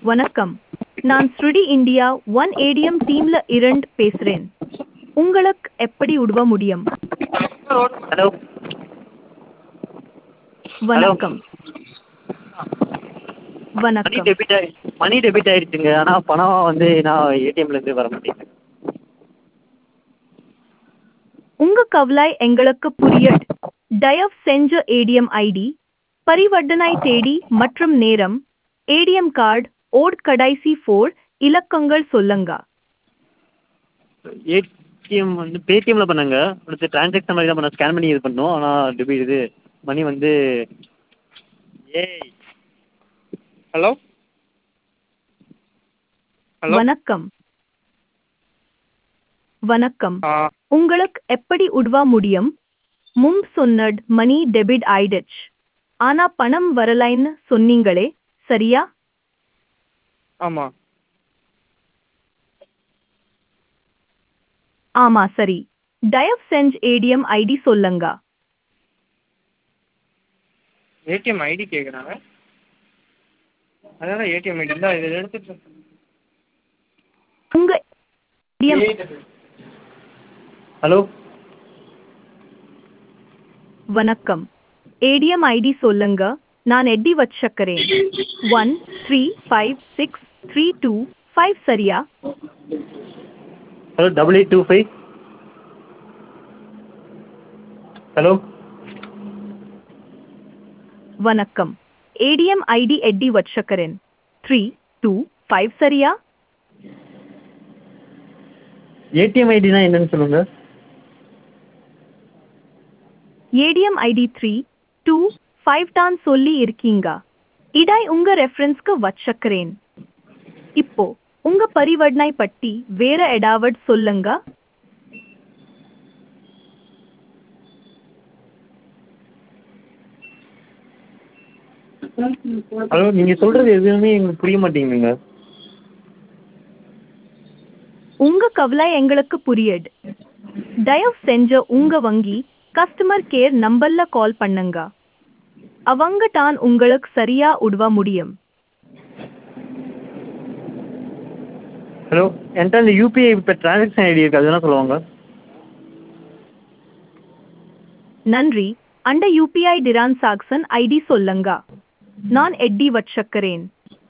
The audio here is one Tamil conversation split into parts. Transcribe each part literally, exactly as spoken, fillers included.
வணக்கம். நான் ஸ்ருடி இந்தியா ஒன் ஏடிஎம் டீம்ல இரண்டு பேசுறேன். உங்களுக்கு எப்படி உதவ முடியும்? ஹலோ. ஹலோ. வணக்கம். மணி வணக்கம். டெபிட் ஆயி மணி டெபிட் ஆயிடுச்சுங்க. ஆனால் பணம் வந்து நான் ஏடிஎம்லேருந்து வர மாட்டேங்குது. உங்க கவலை எங்களுக்கு புரியுது. தயவு செஞ்சு ஏடிஎம் ஐடி, பரிவர்த்தனை தேதி மற்றும் நேரம், ஏடிஎம் கார்டு ஓட் கடைசி ஃபோர் இலக்கங்கள் சொல்லுங்க. ஏடிஎம் வந்து பேடிஎம்மில் பண்ணாங்க. அடுத்து ட்ரான்சாக்ஷன் மாதிரி தான் பண்ண ஸ்கேன் பண்ணி இது பண்ணோம். ஆனால் டெபிட் இது மணி வந்து ஏய் ஹலோ ஹலோ. வணக்கம். வணக்கம். ஆ உங்களுக்கு எப்படி உதவ முடியும்? மும் சொன்னது மணி டெபிட் ஆயிடுச்சு. ஆனா பணம் வரலைன்னு சொன்னீங்களே, சரியா? ஆமாம். ஆமா சரி. தயவு செஞ்சு ஏடிஎம் ஐடி சொல்லுங்க. ஏடிஎம் ஐடி கேட்குறாங்க. அதான் ஏடிஎம் ஐடி தான் இதை எடுத்துட்டு உங்க ஏடிஎம் ஹலோ. வணக்கம். ஏடிஎம் ஐடி சொல்லுங்க. நான் எட்டி வச்சுக்கிறேன். One three five six three two five சரியா? Hello double eight two five. Hello. வணக்கம். ஏடிஎம் ஐடி எட்டி வச்சுக்கிறேன். த்ரீ டூ ஃபைவ் சரியா? ஏடிஎம் ஐடினா என்னன்னு சொல்லுங்கள். ATM ID three two five தான் சொல்லி இருக்கீங்க. இடை உங்க ரெஃபரன்ஸ்க்கு வச்சுக்கிறேன். இப்போ உங்க பரிவர்த்தனை பற்றி வேற ஏதாவது சொல்லுங்க. ஹலோ, நீங்கள் சொல்கிறது எதுவுமே எங்களுக்கு புரிய மாட்டேங்குதுங்க. உங்க கவலை எங்களுக்கு புரியுது. தயவு செஞ்சு உங்க வங்கி கஸ்டமர் கேர் நம்பர்ல கால் பண்ணுங்க. அவங்க தான் உங்களுக்கு சரியா உதவ முடியும். ஹலோ, என்கிட்ட அந்த யூபிஐ இப்போ ட்ரான்சாக்ஷன் ஐடி இருக்குது, அதெல்லாம் சொல்லுவாங்க. நன்றி. அந்த யூபிஐ டிரான்சாக்ஷன் ஐடி சொல்லுங்க. நான் எட்டி வச்சுக்கிறேன்.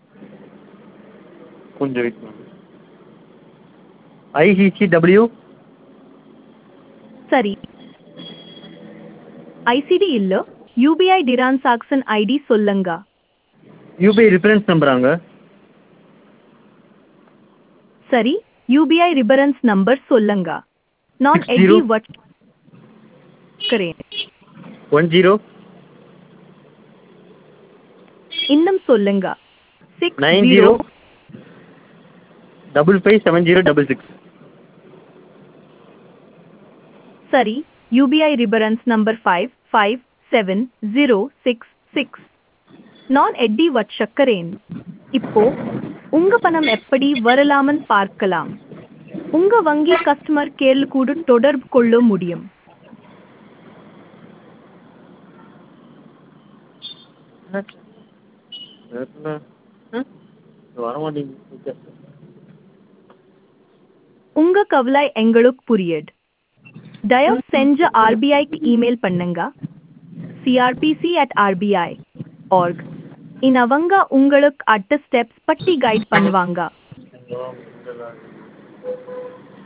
கொஞ்சம் வெயிட் பண்ணுங்க. ஐசிசிடபிள்யூ. சரி. ஐசிடி இல்ல, யூபிஐ டிரான்சாக்ஷன் ஐடி சொல்லுங்க. யூபிஐ ரிஃபரன்ஸ் நம்பராங்க. சரி, யூபிஐ ரிபரன்ஸ் நம்பர் சொல்லுங்க. நான் Six எட்டி zero. வச்சுக்கிறேன். ஒன் ஜீரோ இன்னும் சொல்லுங்க. Six nine zero zero double five seven zero double six. சரி, UPI reference number five five seven zero six six. நான் எட்டி வச்சுக்கிறேன். இப்போ உங்க பணம் எப்படி வரலாமன் பார்க்கலாம். உங்க வங்கி கஸ்டமர் கேர் கூட தொடர்பு கொள்ள முடியும். வர மாட்டேங்குது. உங்க கவலை எங்களுக்கு புரியுது. தயவு செஞ்சு ஆர்பிஐக்கு இமெயில் பண்ணுங்க. CRPC at RBI org. இன்னவங்க உங்களுக்கு அடுத்த ஸ்டெப்ஸ் பற்றி கைட் பண்ணுவாங்க.